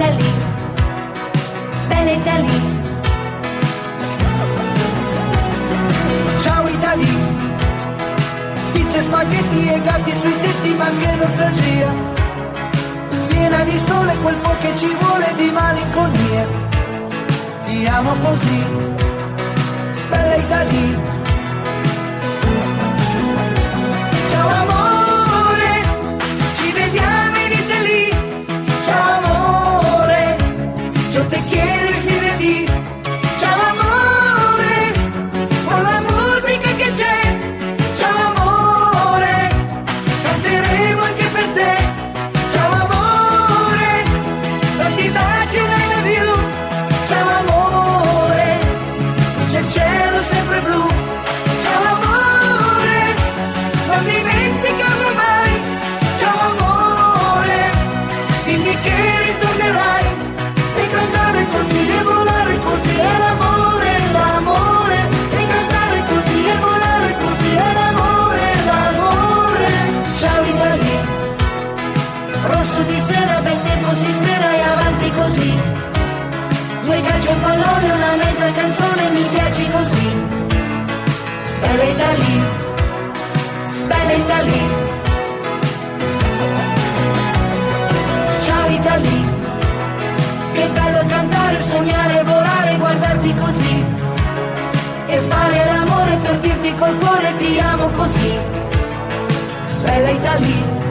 Italia, bella Italia. Ciao Italia, pizza e spaghetti e gatti sui tetti, ma che nostalgia, piena di sole, quel po' che ci vuole di malinconia. Ti amo così, bella Italia. Ciao amore, ci vediamo in Italia. Ciao amore, yo te quiero y venerdì. Ciao amore, con la musica che c'è. Ciao amore, canteremo anche per te. Ciao amore, tanti baci e I love you. Ciao amore, qui c'è il cielo sempre blu. Ciao amore, non dimenticarlo mai. Ciao amore, dimmi che ritornerai. E cantare così e volare così è l'amore, l'amore. E cantare così e volare così è l'amore, l'amore. Ciao Italia, rosso di sera, bel tempo si spera e avanti così. Due calci un pallone, una mezza canzone, mi piaci così. Bella Italia, bella Italia. Ciao Italia, che bello cantare, sognare, volare, guardarti così e fare l'amore per dirti col cuore ti amo così. Bella Italia.